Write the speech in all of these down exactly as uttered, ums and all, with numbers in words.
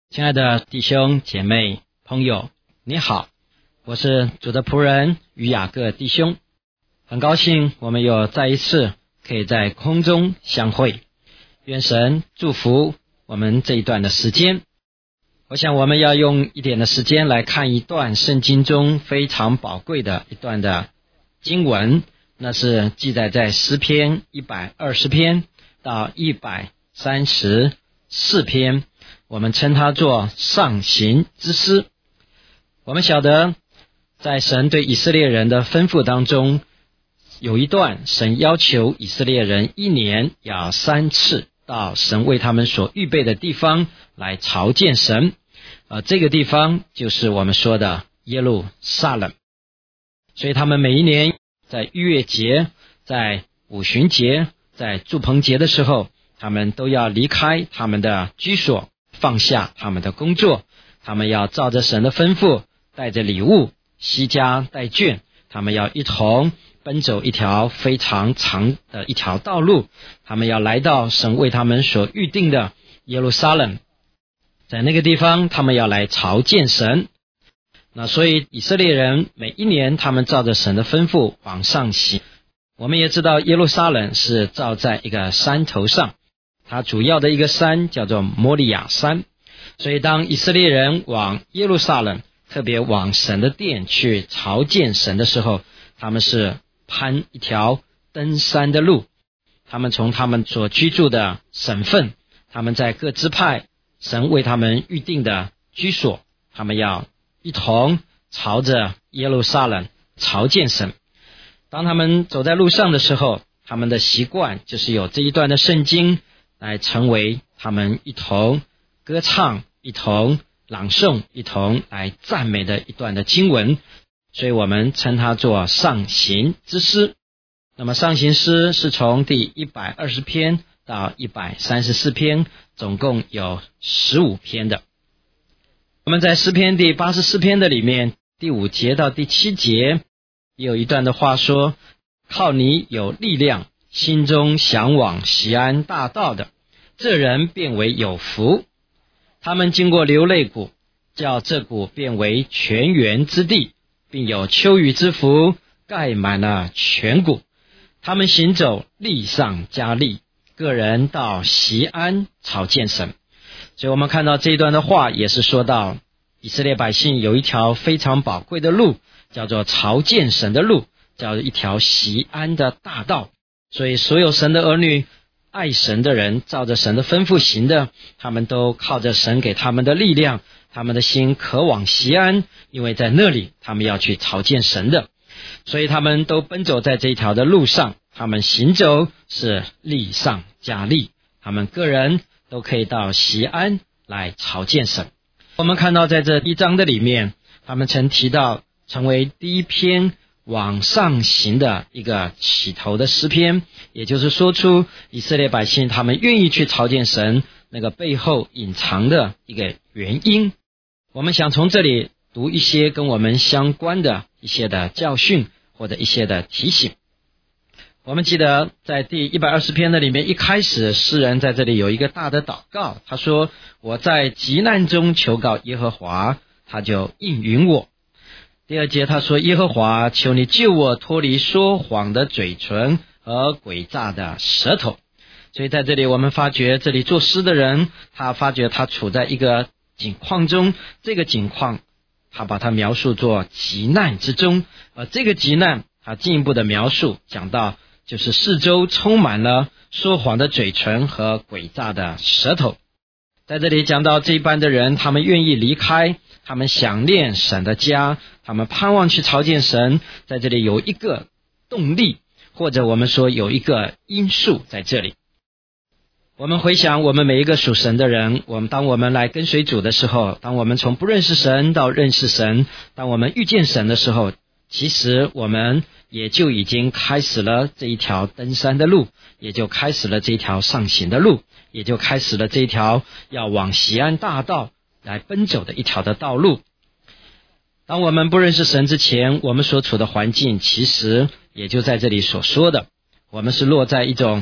亲爱的弟兄姐妹朋友，你好，我是主的仆人于雅各弟兄，很高兴我们又再一次可以在空中相会，愿神祝福我们这一段的时间。我想我们要用一点的时间来看一段圣经中非常宝贵的一段的经文，那是记载在诗篇一百二十篇到一百三十四篇，我们称它做上行之诗。我们晓得在神对以色列人的吩咐当中，有一段神要求以色列人一年要三次到神为他们所预备的地方来朝见神，而这个地方就是我们说的耶路撒冷。所以他们每一年在逾越节、在五旬节、在住棚节的时候，他们都要离开他们的居所，放下他们的工作，他们要照着神的吩咐，带着礼物，悉家带眷，他们要一同奔走一条非常长的一条道路，他们要来到神为他们所预定的耶路撒冷，在那个地方他们要来朝见神。那所以以色列人每一年他们照着神的吩咐往上行。我们也知道耶路撒冷是照在一个山头上，它主要的一个山叫做摩利亚山，所以当以色列人往耶路撒冷，特别往神的殿去朝见神的时候，他们是攀一条登山的路，他们从他们所居住的省份，他们在各支派神为他们预定的居所，他们要一同朝着耶路撒冷朝见神。当他们走在路上的时候，他们的习惯就是有这一段的圣经来成为他们一同歌唱、一同朗诵、一同来赞美的一段的经文，所以我们称它做上行之诗。那么上行诗是从第一百二十篇到一百三十四篇，总共有十五篇的。我们在诗篇第八十四篇的里面，第五节到第七节也有一段的话说，靠你有力量，心中向往锡安大道的，这人变为有福。他们经过流泪谷，叫这谷变为泉源之地，并有秋雨之福盖满了全谷。他们行走，力上加力，个人到锡安朝见神。所以我们看到这一段的话也是说到以色列百姓有一条非常宝贵的路，叫做朝见神的路，叫一条锡安的大道。所以所有神的儿女，爱神的人，照着神的吩咐行的，他们都靠着神给他们的力量，他们的心渴往锡安，因为在那里他们要去朝见神的，所以他们都奔走在这一条的路上，他们行走是力上加力，他们个人都可以到锡安来朝见神。我们看到在这一章的里面，他们曾提到成为第一篇往上行的一个起头的诗篇，也就是说出以色列百姓他们愿意去朝见神那个背后隐藏的一个原因。我们想从这里读一些跟我们相关的一些的教训或者一些的提醒。我们记得在第一百二十篇的里面，一开始诗人在这里有一个大的祷告，他说我在急难中求告耶和华，他就应允我。第二节他说，耶和华，求你救我脱离说谎的嘴唇和诡诈的舌头。所以在这里我们发觉，这里作诗的人他发觉他处在一个境况中，这个境况他把它描述作急难之中，而这个急难他进一步的描述讲到就是四周充满了说谎的嘴唇和诡诈的舌头。在这里讲到这一般的人，他们愿意离开，他们想念神的家，他们盼望去朝见神，在这里有一个动力，或者我们说有一个因素在这里。我们回想我们每一个属神的人，我们当我们来跟随主的时候，当我们从不认识神到认识神，当我们遇见神的时候，其实我们也就已经开始了这一条登山的路，也就开始了这一条上行的路，也就开始了这一条要往锡安大道来奔走的一条的道路。当我们不认识神之前，我们所处的环境其实也就在这里所说的，我们是落在一种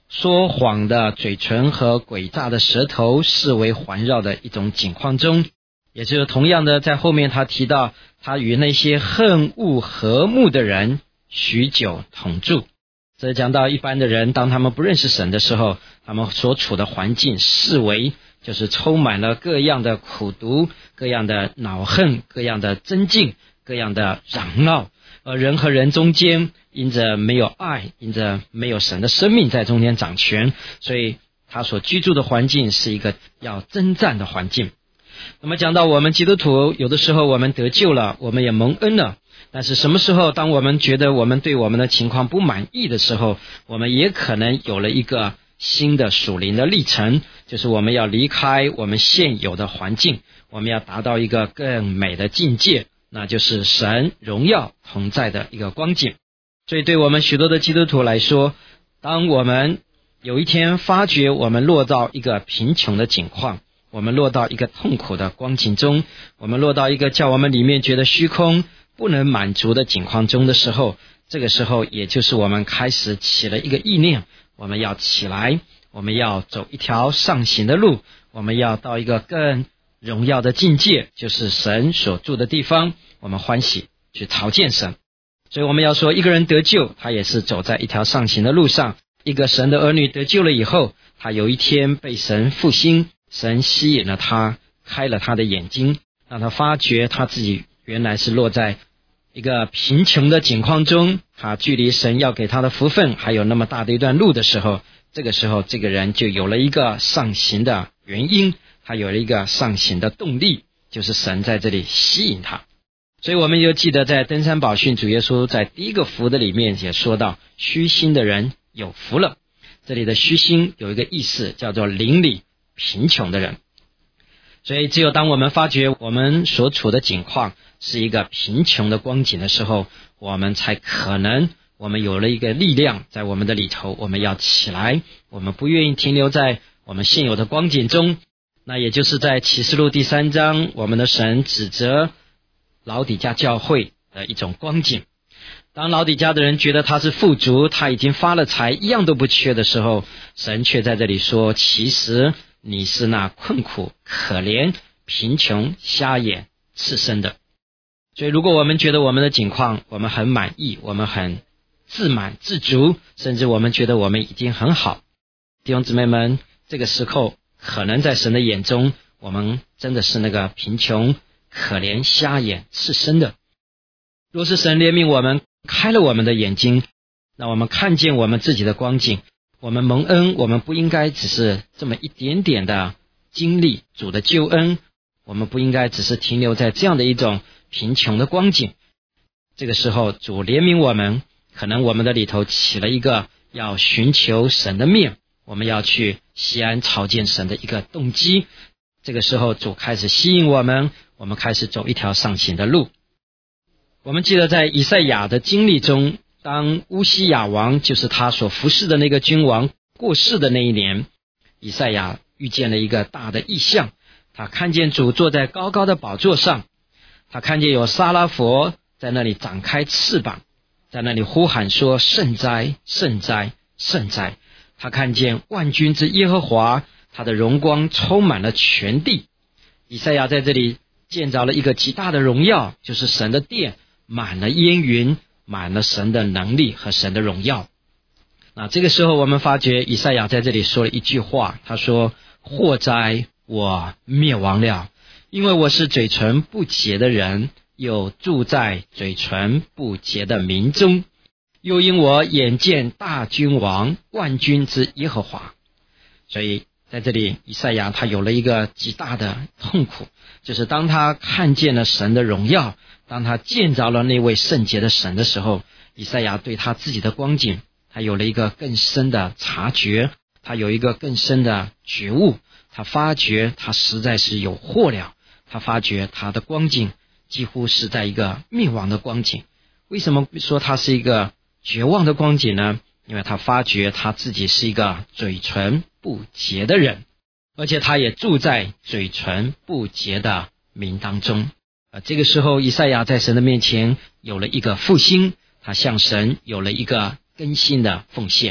说谎的嘴唇和诡诈的舌头视为环绕的一种境况中，也就是同样的，在后面他提到他与那些恨恶和睦的人许久同住。这讲到一般的人，当他们不认识神的时候，他们所处的环境视为就是充满了各样的苦毒，各样的恼恨，各样的争竞，各样的嚷闹，而人和人中间因着没有爱，因着没有神的生命在中间掌权，所以他所居住的环境是一个要征战的环境。那么讲到我们基督徒，有的时候我们得救了，我们也蒙恩了，但是什么时候当我们觉得我们对我们的情况不满意的时候，我们也可能有了一个新的属灵的历程，就是我们要离开我们现有的环境，我们要达到一个更美的境界，那就是神荣耀同在的一个光景。所以对我们许多的基督徒来说，当我们有一天发觉我们落到一个贫穷的境况，我们落到一个痛苦的光景中，我们落到一个叫我们里面觉得虚空不能满足的境况中的时候，这个时候也就是我们开始起了一个意念，我们要起来，我们要走一条上行的路，我们要到一个更荣耀的境界，就是神所住的地方，我们欢喜去朝见神。所以我们要说，一个人得救，他也是走在一条上行的路上。一个神的儿女得救了以后，他有一天被神复兴，神吸引了他，开了他的眼睛，让他发觉他自己原来是落在一个贫穷的境况中，他距离神要给他的福分还有那么大的一段路的时候，这个时候这个人就有了一个上行的原因，他有了一个上行的动力，就是神在这里吸引他。所以我们就记得在登山宝训，主耶稣在第一个福的里面也说到，虚心的人有福了。这里的虚心有一个意思，叫做邻里贫穷的人。所以只有当我们发觉我们所处的境况是一个贫穷的光景的时候，我们才可能我们有了一个力量在我们的里头，我们要起来，我们不愿意停留在我们现有的光景中。那也就是在启示录第三章，我们的神指责老底嘉教会的一种光景。当老底嘉的人觉得他是富足，他已经发了财，一样都不缺的时候，神却在这里说，其实你是那困苦、可怜、贫穷、瞎眼、赤身的。所以如果我们觉得我们的境况我们很满意，我们很自满自足，甚至我们觉得我们已经很好，弟兄姊妹们，这个时候可能在神的眼中，我们真的是那个贫穷、可怜、瞎眼、赤身的。若是神怜悯我们，开了我们的眼睛，那我们看见我们自己的光景，我们蒙恩，我们不应该只是这么一点点的经历主的救恩，我们不应该只是停留在这样的一种贫穷的光景。这个时候主怜悯我们，可能我们的里头起了一个要寻求神的面，我们要去西安朝见神的一个动机。这个时候主开始吸引我们，我们开始走一条上行的路。我们记得在以赛亚的经历中，当乌西雅王，就是他所服侍的那个君王过世的那一年，以赛亚遇见了一个大的异象，他看见主坐在高高的宝座上，他看见有撒拉佛在那里展开翅膀，在那里呼喊说，圣哉，圣哉，圣哉。他看见万军之耶和华，他的荣光充满了全地。以赛亚在这里见着了一个极大的荣耀，就是神的殿满了烟云，满了神的能力和神的荣耀。那这个时候我们发觉以赛亚在这里说了一句话，他说，祸哉，我灭亡了，因为我是嘴唇不洁的人，又住在嘴唇不洁的民中，又因我眼见大君王万军之耶和华。所以在这里以赛亚他有了一个极大的痛苦，就是当他看见了神的荣耀，当他见着了那位圣洁的神的时候，以赛亚对他自己的光景，他有了一个更深的察觉，他有一个更深的觉悟，他发觉他实在是有祸了，他发觉他的光景几乎是在一个灭亡的光景。为什么说他是一个绝望的光景呢？因为他发觉他自己是一个嘴唇不洁的人，而且他也住在嘴唇不洁的民当中。呃，这个时候以赛亚在神的面前有了一个复兴，他向神有了一个更新的奉献。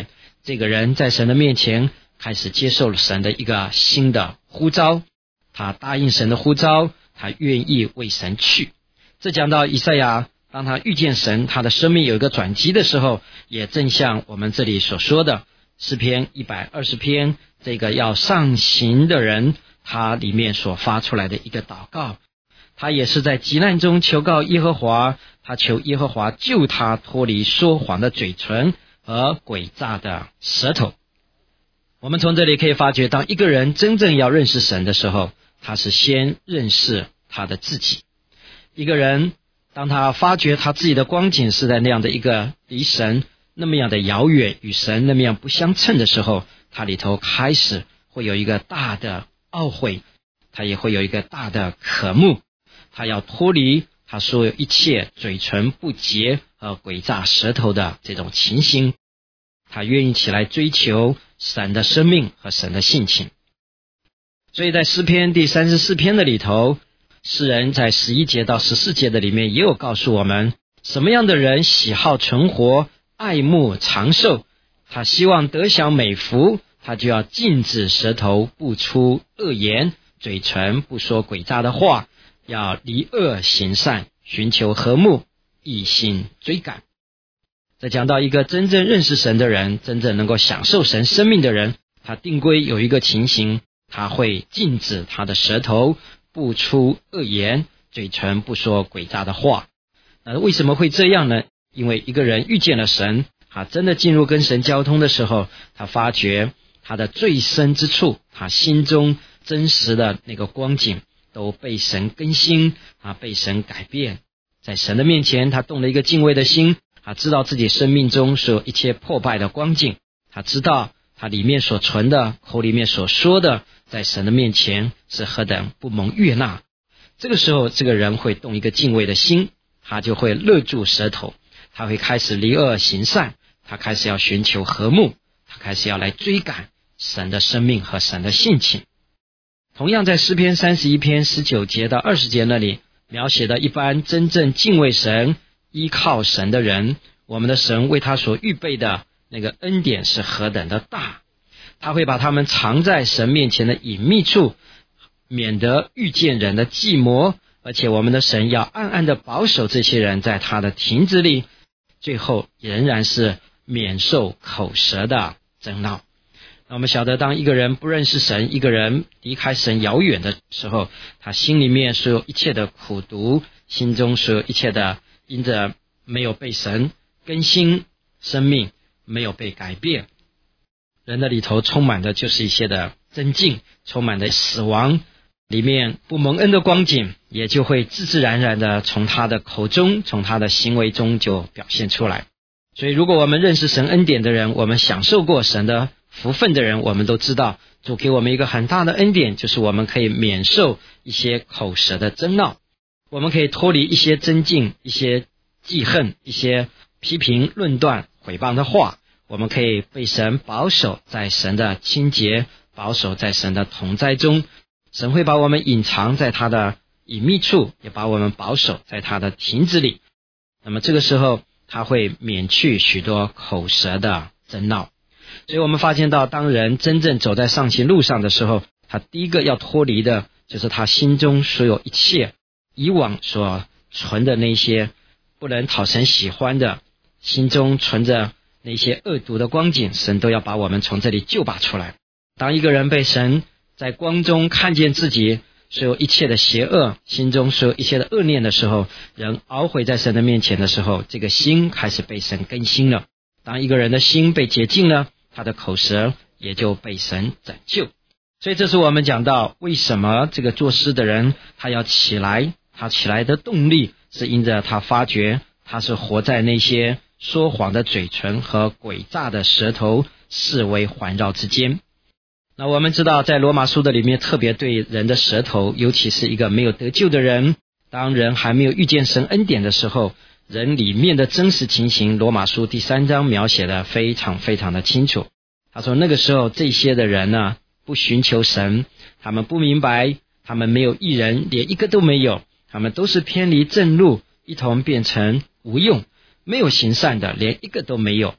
这个人在神的面前开始接受了神的一个新的呼召，他答应神的呼召，他愿意为神去。这讲到以赛亚，当他遇见神，他的生命有一个转机的时候，也正像我们这里所说的诗篇一百二十篇，这个要上行的人，他里面所发出来的一个祷告，他也是在急难中求告耶和华，他求耶和华救他脱离说谎的嘴唇和诡诈的舌头。我们从这里可以发觉，当一个人真正要认识神的时候，他是先认识他的自己。一个人当他发觉他自己的光景是在那样的一个离神那么样的遥远，与神那么样不相称的时候，他里头开始会有一个大的懊悔，他也会有一个大的渴慕，他要脱离他所有一切嘴唇不洁和诡诈舌头的这种情形，他愿意起来追求神的生命和神的性情。所以在诗篇第三十四篇的里头，诗人在十一节到十四节的里面也有告诉我们，什么样的人喜好存活，爱慕长寿，他希望得享美福，他就要禁止舌头不出恶言，嘴唇不说诡诈的话，要离恶行善，寻求和睦，一心追赶。再讲到一个真正认识神的人，真正能够享受神生命的人，他定规有一个情形，他会禁止他的舌头不出恶言，嘴唇不说诡诈的话。那为什么会这样呢？因为一个人遇见了神，他真的进入跟神交通的时候，他发觉他的最深之处，他心中真实的那个光景都被神更新，他被神改变。在神的面前，他动了一个敬畏的心，他知道自己生命中所有一切破败的光景，他知道他里面所存的，口里面所说的，在神的面前是何等不蒙悦纳。这个时候，这个人会动一个敬畏的心，他就会勒住舌头，他会开始离恶行善，他开始要寻求和睦，他开始要来追赶神的生命和神的性情。同样在诗篇三十一篇十九节到二十节那里描写的一般真正敬畏神依靠神的人，我们的神为他所预备的那个恩典是何等的大，他会把他们藏在神面前的隐秘处，免得遇见人的计谋，而且我们的神要暗暗的保守这些人在他的亭子里，最后仍然是免受口舌的争闹。那我们晓得，当一个人不认识神，一个人离开神遥远的时候，他心里面所有一切的苦毒，心中所有一切的因着没有被神更新生命，没有被改变，人的里头充满的就是一些的增进，充满的死亡，里面不蒙恩的光景也就会自自然然的从他的口中，从他的行为中就表现出来。所以如果我们认识神恩典的人，我们享受过神的福分的人，我们都知道主给我们一个很大的恩典，就是我们可以免受一些口舌的争闹，我们可以脱离一些争竞，一些记恨，一些批评论断毁谤的话，我们可以被神保守在神的清洁，保守在神的同在中，神会把我们隐藏在他的隐秘处，也把我们保守在他的亭子里。那么这个时候他会免去许多口舌的争闹。所以我们发现到，当人真正走在上行路上的时候，他第一个要脱离的就是他心中所有一切以往所存的那些不能讨神喜欢的，心中存着那些恶毒的光景，神都要把我们从这里救拔出来。当一个人被神在光中看见自己所有一切的邪恶，心中所有一切的恶念的时候，人懊悔在神的面前的时候，这个心开始被神更新了。当一个人的心被洁净了，他的口舌也就被神拯救。所以这是我们讲到为什么这个作诗的人他要起来，他起来的动力是因着他发觉他是活在那些说谎的嘴唇和诡诈的舌头四围环绕之间。那我们知道在罗马书的里面特别对人的舌头，尤其是一个没有得救的人，当人还没有遇见神恩典的时候，人里面的真实情形，罗马书第三章描写的非常非常的清楚。他说那个时候这些的人呢，不寻求神，他们不明白，他们没有义人，连一个都没有，他们都是偏离正路，一同变成无用，没有行善的，连一个都没有。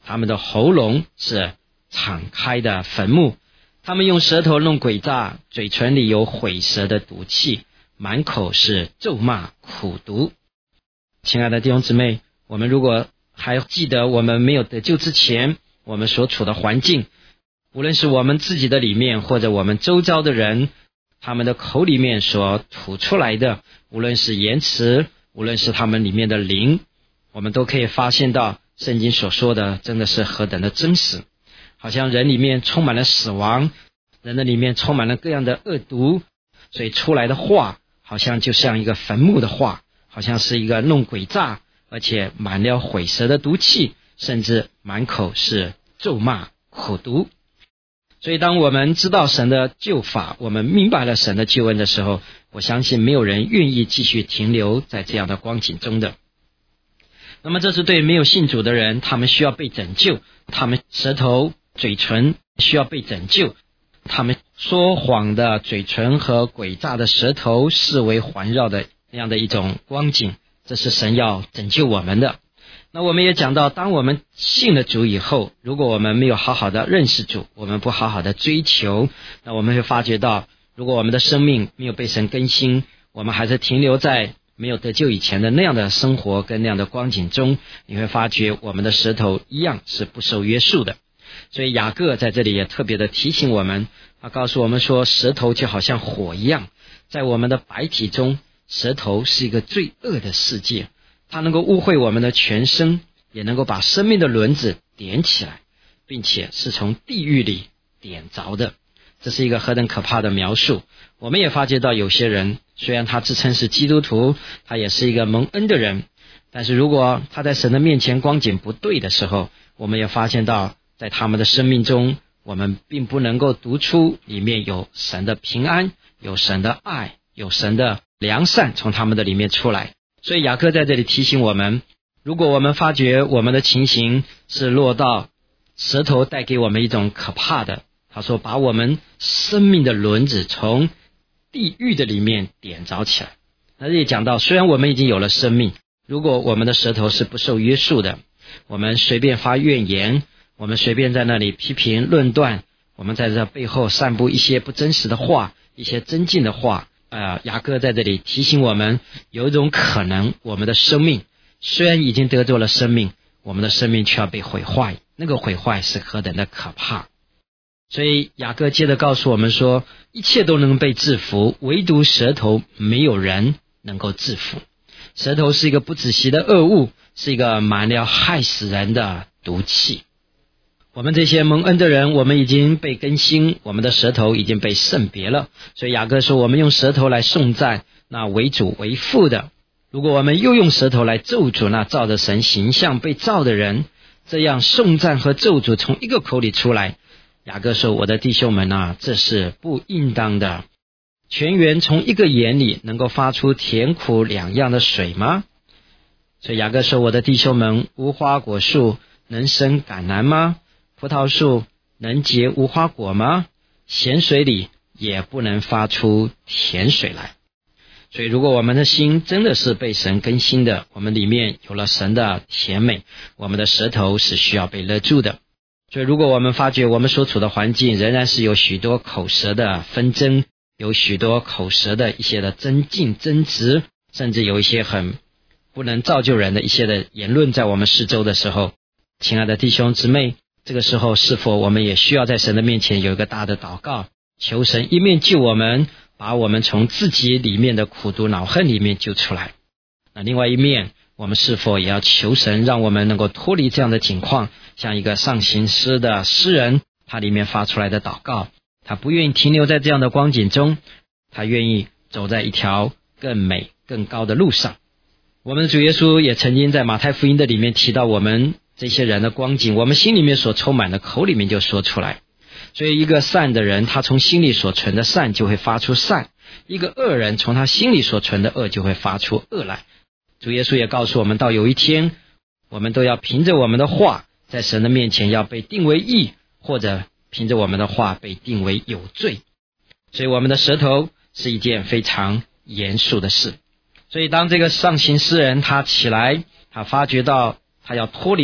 他们的喉咙是敞开的坟墓，他们用舌头弄诡诈，嘴唇里有毁舌的毒气，满口是咒骂苦毒。亲爱的弟兄姊妹，我们如果还记得我们没有得救之前我们所处的环境，无论是我们自己的里面，或者我们周遭的人，他们的口里面所吐出来的，无论是言辞，无论是他们里面的灵，我们都可以发现到圣经所说的真的是何等的真实。好像人里面充满了死亡，人的里面充满了各样的恶毒，所以出来的话好像就像一个坟墓的话，好像是一个弄诡诈，而且满了毁舌的毒气，甚至满口是咒骂苦毒。所以当我们知道神的救法，我们明白了神的救恩的时候，我相信没有人愿意继续停留在这样的光景中的。那么这是对没有信主的人，他们需要被拯救，他们舌头嘴唇需要被拯救，他们说谎的嘴唇和诡诈的舌头视为环绕的那样的一种光景，这是神要拯救我们的。那我们也讲到，当我们信了主以后，如果我们没有好好的认识主，我们不好好的追求，那我们会发觉到，如果我们的生命没有被神更新，我们还是停留在没有得救以前的那样的生活跟那样的光景中，你会发觉我们的舌头一样是不受约束的。所以雅各在这里也特别的提醒我们，他告诉我们说，舌头就好像火一样，在我们的白体中，舌头是一个罪恶的世界，它能够污秽我们的全身，也能够把生命的轮子点起来，并且是从地狱里点着的。这是一个何等可怕的描述。我们也发觉到有些人，虽然他自称是基督徒，他也是一个蒙恩的人，但是如果他在神的面前光景不对的时候，我们也发现到在他们的生命中，我们并不能够读出里面有神的平安，有神的爱，有神的良善从他们的里面出来。所以雅各在这里提醒我们，如果我们发觉我们的情形是落到舌头带给我们一种可怕的，他说把我们生命的轮子从地狱的里面点着起来。那也讲到，虽然我们已经有了生命，如果我们的舌头是不受约束的，我们随便发怨言，我们随便在那里批评论断，我们在这背后散布一些不真实的话，一些增进的话，呃，雅各在这里提醒我们，有一种可能，我们的生命虽然已经得着了生命，我们的生命却要被毁坏，那个毁坏是何等的可怕。所以雅各接着告诉我们说，一切都能被制服，唯独舌头没有人能够制服。舌头是一个不止息的恶物，是一个满了害死人的毒气。我们这些蒙恩的人，我们已经被更新，我们的舌头已经被圣别了。所以雅各说，我们用舌头来颂赞那为主为父的，如果我们又用舌头来咒诅那照着神形象被造的人，这样颂赞和咒诅从一个口里出来，雅各说，我的弟兄们啊，这是不应当的。泉源从一个眼里能够发出甜苦两样的水吗？所以雅各说，我的弟兄们，无花果树能生橄榄吗？葡萄树能结无花果吗？咸水里也不能发出甜水来。所以如果我们的心真的是被神更新的，我们里面有了神的甜美，我们的舌头是需要被勒住的。所以如果我们发觉我们所处的环境仍然是有许多口舌的纷争，有许多口舌的一些的争竞争执，甚至有一些很不能造就人的一些的言论在我们四周的时候，亲爱的弟兄姊妹，这个时候是否我们也需要在神的面前有一个大的祷告，求神一面救我们，把我们从自己里面的苦毒恼恨里面救出来，那另外一面我们是否也要求神让我们能够脱离这样的境况，像一个上行诗的诗人，他里面发出来的祷告，他不愿意停留在这样的光景中，他愿意走在一条更美更高的路上。我们的主耶稣也曾经在马太福音的里面提到我们这些人的光景，我们心里面所充满的口里面就说出来。所以一个善的人，他从心里所存的善就会发出善，一个恶人从他心里所存的恶就会发出恶来。主耶稣也告诉我们，到有一天我们都要凭着我们的话在神的面前要被定为义，或者凭着我们的话被定为有罪。所以我们的舌头是一件非常严肃的事。所以当这个上行诗人他起来，他发觉到他要脱离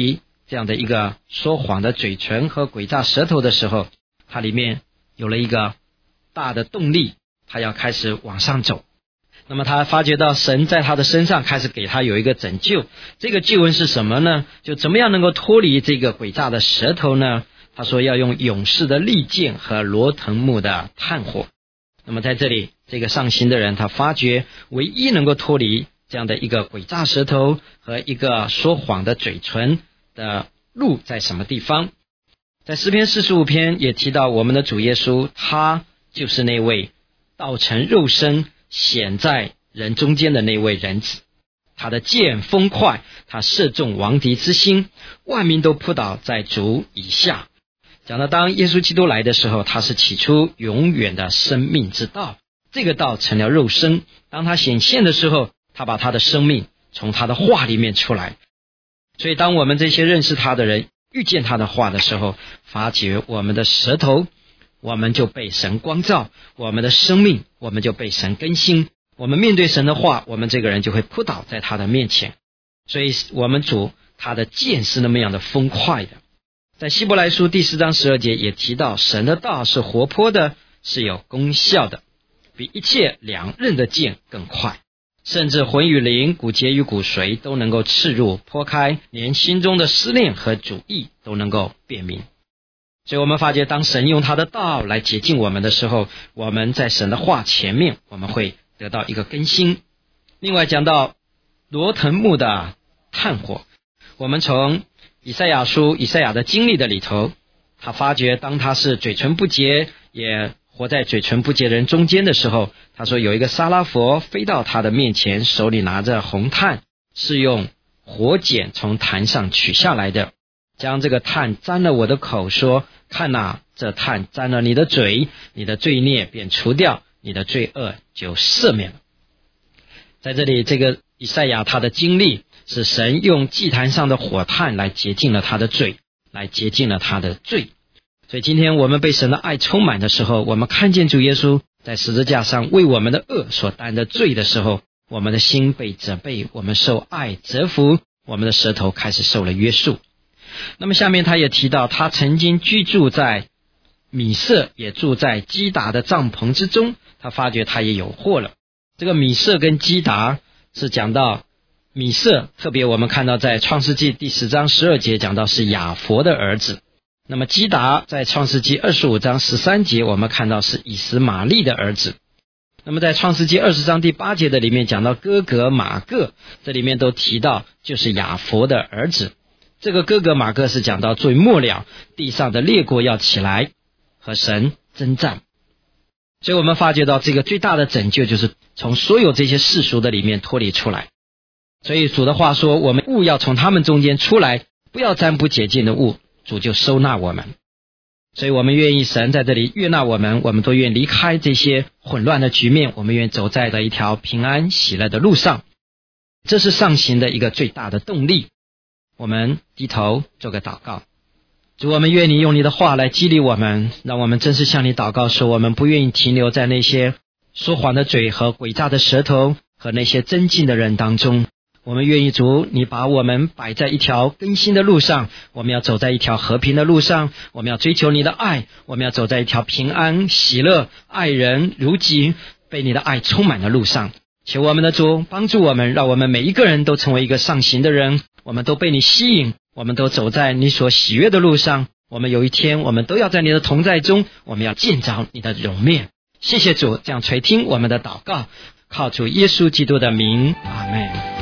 这样的一个说谎的嘴唇和诡诈舌头的时候，他里面有了一个大的动力，他要开始往上走。那么他发觉到神在他的身上开始给他有一个拯救，这个救恩是什么呢？就怎么样能够脱离这个诡诈的舌头呢？他说要用勇士的利剑和罗藤木的炭火。那么在这里，这个上行的人他发觉唯一能够脱离这样的一个诡诈舌头和一个说谎的嘴唇的路在什么地方？在诗篇四十五篇也提到我们的主耶稣，他就是那位道成肉身显在人中间的那位人子。他的剑锋快，他射中王敌之心，万民都扑倒在主以下。讲到当耶稣基督来的时候，他是起初永远的生命之道，这个道成了肉身。当他显现的时候，他把他的生命从他的话里面出来。所以当我们这些认识他的人遇见他的话的时候，发觉我们的舌头，我们就被神光照，我们的生命，我们就被神更新。我们面对神的话，我们这个人就会扑倒在他的面前。所以我们主他的剑是那么样的锋快的。在希伯来书第四章十二节也提到，神的道是活泼的，是有功效的，比一切两刃的剑更快，甚至魂与灵、骨节与骨髓都能够刺入剖开，连心中的思念和主意都能够辨明。所以我们发觉，当神用他的道来洁净我们的时候，我们在神的话前面，我们会得到一个更新。另外讲到罗藤木的炭火，我们从以赛亚书以赛亚的经历的里头，他发觉当他是嘴唇不洁，也活在嘴唇不洁人中间的时候，他说有一个沙拉佛飞到他的面前，手里拿着红炭，是用火剪从坛上取下来的，将这个炭沾了我的口，说看哪，这炭沾了你的嘴，你的罪孽便除掉，你的罪恶就赦免了。在这里，这个以赛亚他的经历是神用祭坛上的火炭来洁净了他的罪，来洁净了他的罪。所以今天我们被神的爱充满的时候，我们看见主耶稣在十字架上为我们的恶所担的罪的时候，我们的心被责备，我们受爱折服，我们的舌头开始受了约束。那么下面他也提到，他曾经居住在米色，也住在基达的帐篷之中，他发觉他也有祸了。这个米色跟基达是讲到米色，特别我们看到在创世纪第十章十二节讲到是雅弗的儿子。那么基达在创世纪二十五章十三节我们看到是以实玛利的儿子。那么在创世纪二十章第八节的里面讲到哥格玛各，这里面都提到就是雅弗的儿子。这个哥格玛各是讲到最末了，地上的列国要起来和神征战。所以我们发觉到这个最大的拯救就是从所有这些世俗的里面脱离出来。所以主的话说，我们物要从他们中间出来，不要沾不洁净的物，主就收纳我们。所以我们愿意神在这里悦纳我们，我们都愿离开这些混乱的局面，我们愿走在了一条平安喜乐的路上。这是上行的一个最大的动力。我们低头做个祷告。主，我们愿你用你的话来激励我们，让我们真是向你祷告说，我们不愿意停留在那些说谎的嘴和诡诈的舌头和那些争竞的人当中。我们愿意主，你把我们摆在一条更新的路上，我们要走在一条和平的路上，我们要追求你的爱，我们要走在一条平安喜乐爱人如己被你的爱充满的路上。求我们的主帮助我们，让我们每一个人都成为一个上行的人，我们都被你吸引，我们都走在你所喜悦的路上。我们有一天我们都要在你的同在中，我们要见着你的容面。谢谢主，这样垂听我们的祷告，靠主耶稣基督的名，阿们。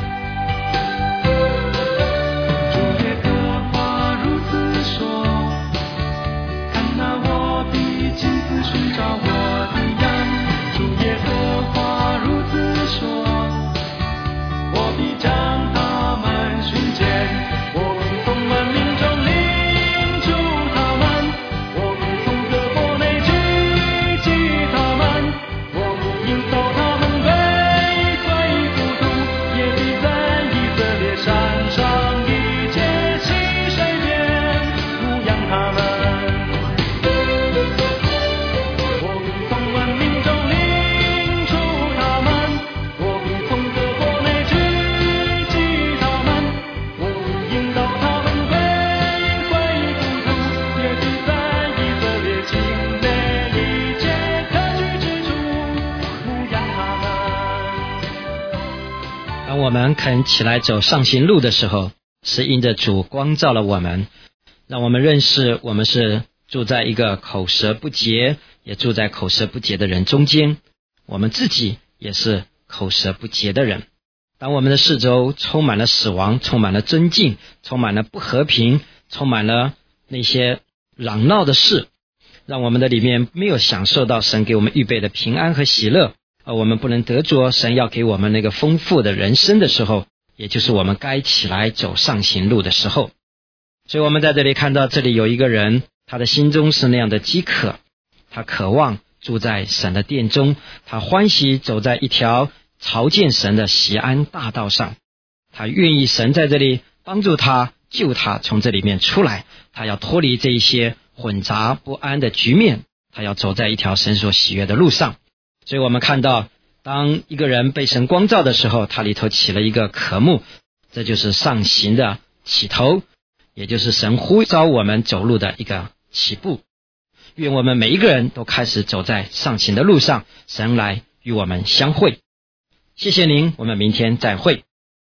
也必当我们肯起来走上行路的时候，是因着主光照了我们，让我们认识我们是住在一个口舌不洁，也住在口舌不洁的人中间，我们自己也是口舌不洁的人。当我们的四周充满了死亡，充满了争竞，充满了不和平，充满了那些嚷闹的事，让我们的里面没有享受到神给我们预备的平安和喜乐，而我们不能得着神要给我们那个丰富的人生的时候，也就是我们该起来走上行路的时候。所以我们在这里看到，这里有一个人，他的心中是那样的饥渴，他渴望住在神的殿中，他欢喜走在一条朝见神的锡安大道上，他愿意神在这里帮助他，救他从这里面出来，他要脱离这一些混杂不安的局面，他要走在一条神所喜悦的路上。所以我们看到，当一个人被神光照的时候，他里头起了一个渴慕，这就是上行的起头，也就是神呼召我们走路的一个起步。愿我们每一个人都开始走在上行的路上，神来与我们相会。谢谢您，我们明天再会。